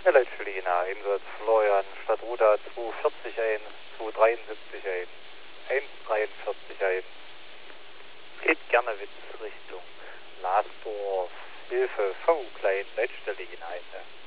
Leitstelle Einsatz Florian, Stadtruder 240 1, 273 1, 143 1. Geht Gernewitz Richtung Lasdorf, Hilfe V klein, Leitstelle hinein.